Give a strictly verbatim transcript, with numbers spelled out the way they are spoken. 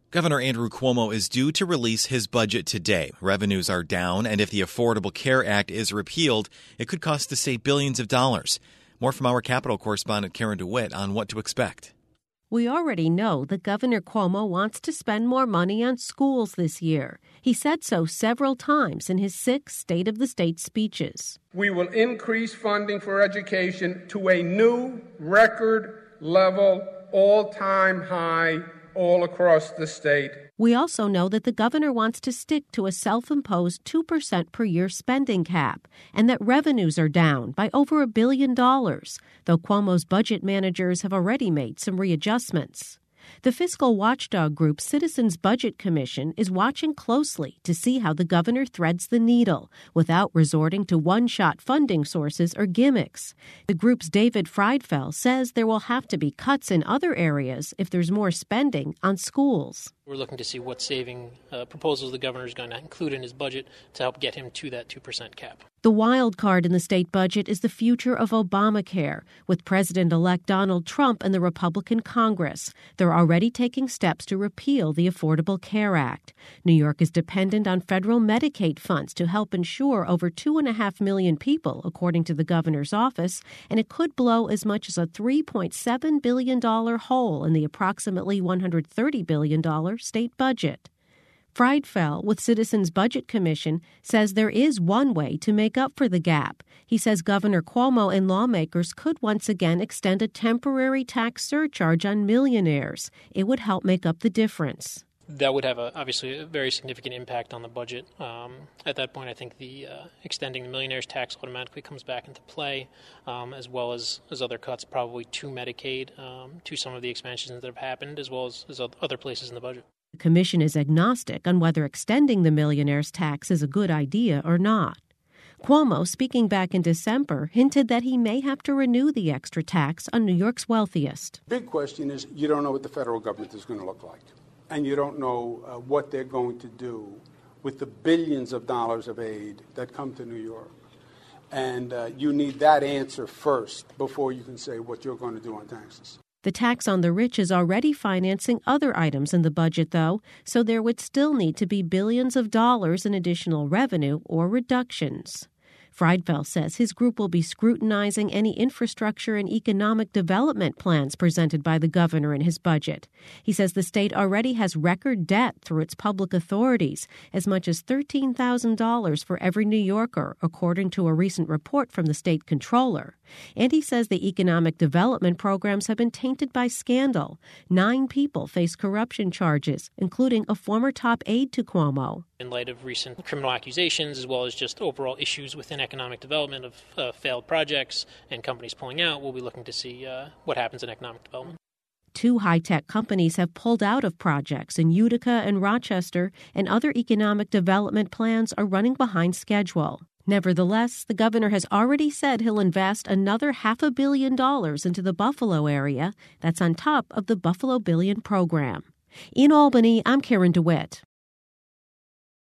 Governor Andrew Cuomo is due to release his budget today. Revenues are down, and if the Affordable Care Act is repealed, it could cost the state billions of dollars. More from our Capitol correspondent Karen DeWitt on what to expect. We already know that Governor Cuomo wants to spend more money on schools this year. He said so several times in his six State of the State speeches. We will increase funding for education to a new record level, all-time high, all across the state. We also know that the governor wants to stick to a self-imposed two percent per year spending cap and that revenues are down by over a billion dollars, though Cuomo's budget managers have already made some readjustments. The fiscal watchdog group Citizens Budget Commission is watching closely to see how the governor threads the needle without resorting to one-shot funding sources or gimmicks. The group's David Friedfeld says there will have to be cuts in other areas if there's more spending on schools. We're looking to see what saving uh, proposals the governor is going to include in his budget to help get him to that two percent cap. The wild card in the state budget is the future of Obamacare, with President-elect Donald Trump and the Republican Congress. They're already taking steps to repeal the Affordable Care Act. New York is dependent on federal Medicaid funds to help insure over two and a half million people, according to the governor's office, and it could blow as much as a three point seven billion dollars hole in the approximately one hundred thirty billion dollars state budget. Friedfeld, with Citizens Budget Commission, says there is one way to make up for the gap. He says Governor Cuomo and lawmakers could once again extend a temporary tax surcharge on millionaires. It would help make up the difference. That would have, a, obviously, a very significant impact on the budget. Um, at that point, I think the uh, extending the millionaire's tax automatically comes back into play, um, as well as, as other cuts probably to Medicaid, um, to some of the expansions that have happened, as well as, as other places in the budget. The commission is agnostic on whether extending the millionaire's tax is a good idea or not. Cuomo, speaking back in December, hinted that he may have to renew the extra tax on New York's wealthiest. Big question is you don't know what the federal government is going to look like, and you don't know uh, what they're going to do with the billions of dollars of aid that come to New York. And uh, you need that answer first before you can say what you're going to do on taxes. The tax on the rich is already financing other items in the budget, though, so there would still need to be billions of dollars in additional revenue or reductions. Friedfeld says his group will be scrutinizing any infrastructure and economic development plans presented by the governor in his budget. He says the state already has record debt through its public authorities, as much as thirteen thousand dollars for every New Yorker, according to a recent report from the state comptroller. And he says the economic development programs have been tainted by scandal. Nine people face corruption charges, including a former top aide to Cuomo. In light of recent criminal accusations, as well as just overall issues within economic development of uh, failed projects and companies pulling out, we'll be looking to see uh, what happens in economic development. Two high-tech companies have pulled out of projects in Utica and Rochester, and other economic development plans are running behind schedule. Nevertheless, the governor has already said he'll invest another half a billion dollars into the Buffalo area. That's on top of the Buffalo Billion program. In Albany, I'm Karen DeWitt.